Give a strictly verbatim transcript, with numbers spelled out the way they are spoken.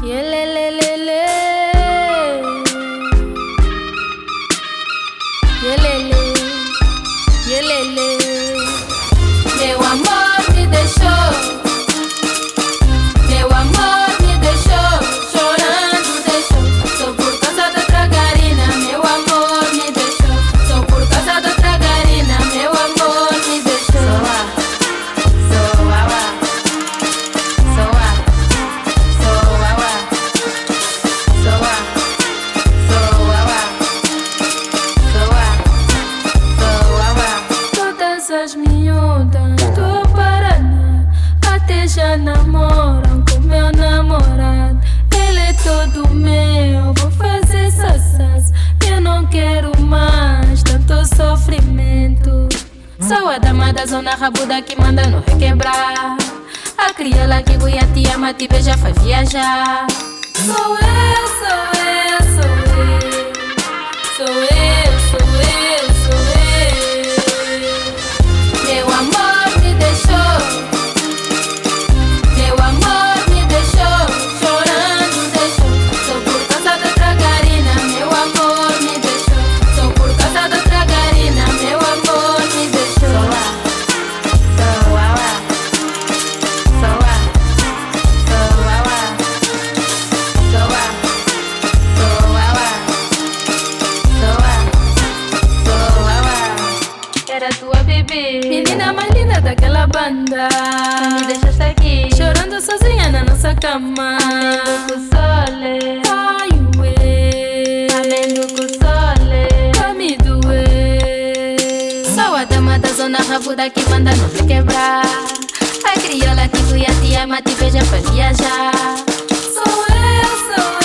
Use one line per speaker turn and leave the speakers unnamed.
Yelelelele, yelele, yelele. Meu amor me deixou, meu amor me deixou, chorando deixou. Só por causa da tragarina, meu amor me deixou. Só por causa da tragarina, meu amor me deixou. Soa, soa, soa, soa, todas as miúdas do Paraná até já namoram com meu namorado. Ele é todo meu, vou fazer sassas. Eu não quero mais tanto sofrimento. Sou a dama da zona rabuda que manda no requebrar. A crioula que buia te ama, te beija, faz viajar. Sou eu, sou eu, sou eu. Sou eu, sou eu, sou eu. Meu amor me deixou, meu amor me deixou, chorando deixou. Só por causa da tragarina, meu amor me deixou. Só por causa da tragarina, meu amor me deixou. Soa, soa, soa, soa, soa, soa. Era tua bebê, menina mais linda daquela banda. Me deixaste aqui, chorando sozinha na nossa cama. Amendo com sole, ai ué. Amendo com sole, vai me doer. Sou a dama da zona rabuda que manda não me quebrar. A crioula que cuia te ama, te beija, faz viajar. Sou eu, sou